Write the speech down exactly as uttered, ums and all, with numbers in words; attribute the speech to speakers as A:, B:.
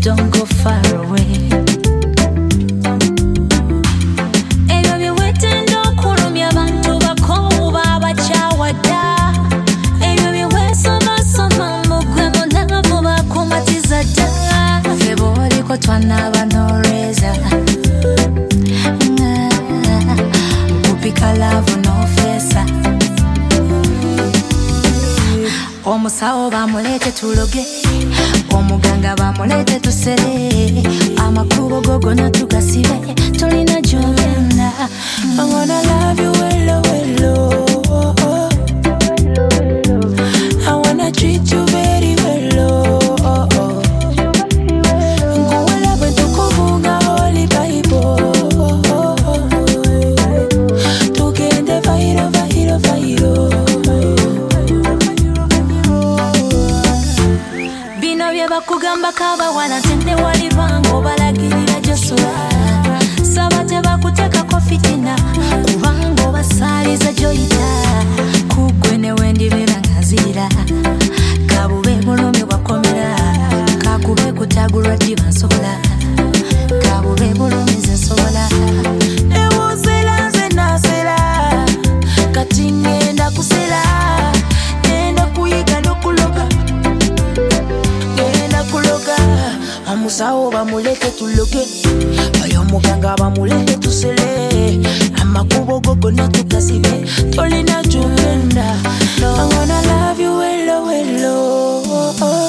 A: don't go far away. Ebyo byewetenda okulumya abantu bakooba abakyawadda. Ebyo byeweesomasoma mugwe munavu bakumatiza dda. Ffe bw'oliko twanaba n'olweza. Kupika love n'ofeesa. Omusawo bamulete tuloge, omuganga bamulete tusere, amakubo go gonna tugasibe, tolina gy'ogenda. I wanna love you hello hello. I wanna treat you very well. Nkuwela bwe tukuvuga Holy Bible. Tugende vairo vairo vairo. Bakugamba kabawala ntende wali bango balagirira gyosula. Saba tebakuteekako fitina kubango basaaliza gyoyita. Kugwe ne wendibeera nga nzira kabube bulumi bwakomera. Kakube kutagulwa ddi bansobola. Kabube bulumi ze nsobola. Ewuzera nze naasera kati ngenda kusera. Ngenda kuyiga n'okuloga. Omusawo bamuleke tuloge, oyo omuganga bamuleke tusele, amakubo go gonna tugasibe, tolina gy'ogenda. I wanna love you hello hello.